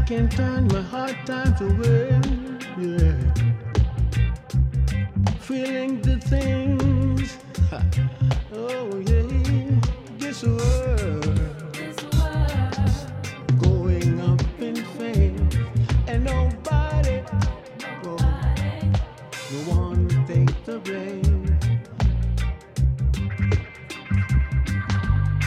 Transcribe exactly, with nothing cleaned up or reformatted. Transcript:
can turn my hard times away. Yeah. Feeling the things. Ha. Oh yeah. Guess what?